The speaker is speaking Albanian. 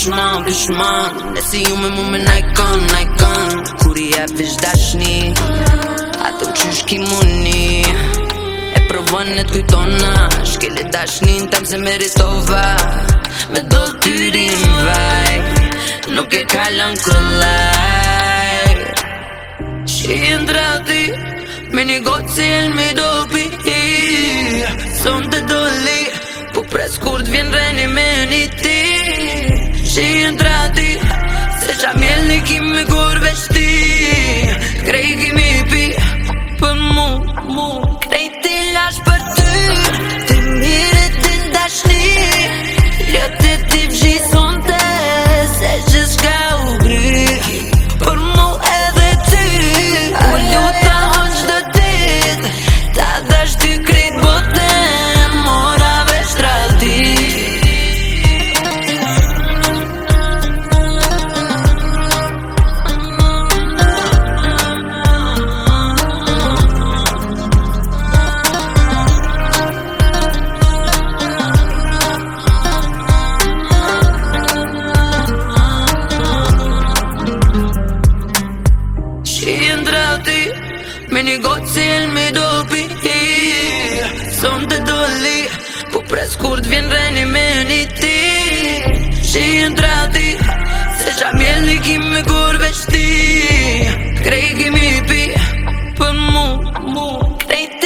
pishman E si ju me mu me najkon Kur I jep vish dashni Ato qysh ki muni E provon e t'kujtona Shkele dashnin tem se meritova Me do t'yrin vaj Nuk e kalon kollaj Shindrati Me një gotë si elmi dopi Son të doli Po pres kur t'vjen reni me një ti Shindrati Se qa mjell një kimi kur veshti Krej kimi pi Për mu Krej ti lash për ty Ti mire ti ndashni Ljote ti vshi sonte Se gjithë shka u gry Për mu edhe ty U ljuta on qdo dit Ta dash ty krejt botem Mora veç trati Shindrati Me një gotë si elmi dopi Son të doli Po pres kur t'vjen reni me një ti Shindrati Se qa mjell një kimi kur veshti Krej kimi pi Për mu Krej